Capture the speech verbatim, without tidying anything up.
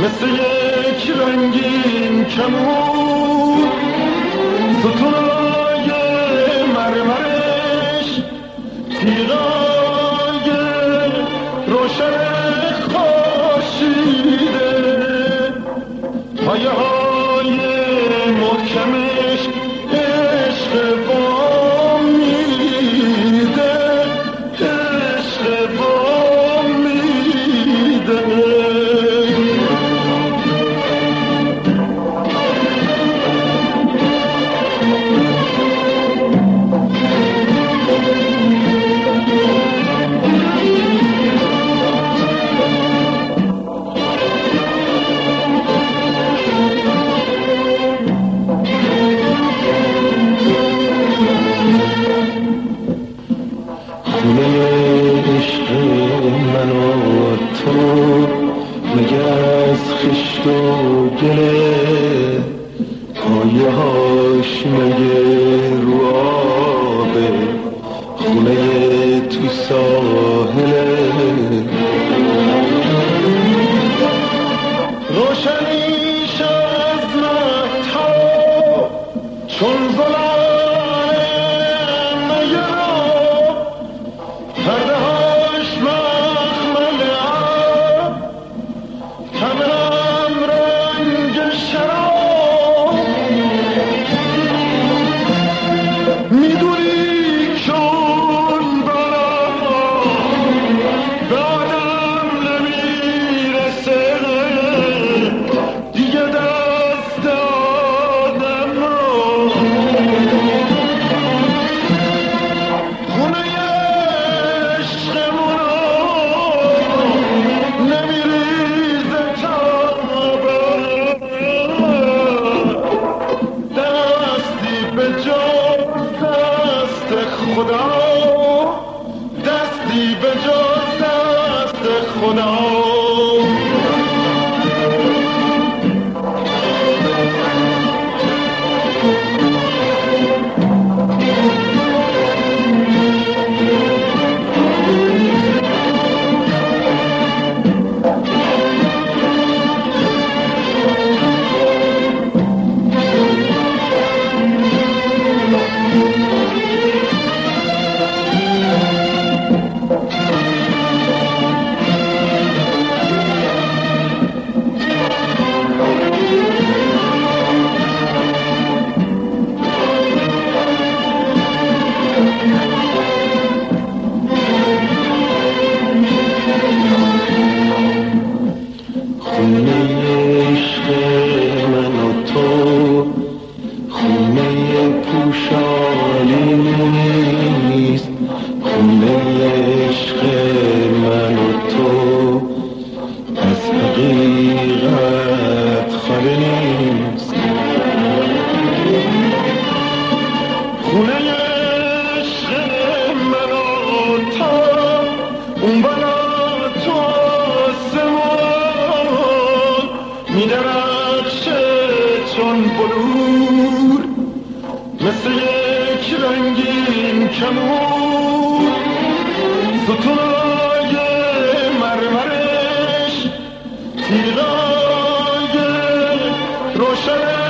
مثل یک رنگین کمون ستونای مرمرش تیغای روشن خورشیده پایه های محکمش عشق وام میده عشق وام میده گله پایه هاش مگه رو آبه خونه تو ساحله روشنیش از مهتاب چون زلال مگه رو پرده هاش مخمل عب تمام رنگ شراب میدونی چون برام بعدم نمیرسه دیگه دست آدم رو خونه عشقمونو نمیریزه دستی به جز دست خدا دستی به جز دست خدا مثل یک رنگین کمون ستونای مرمرش تیغای روشن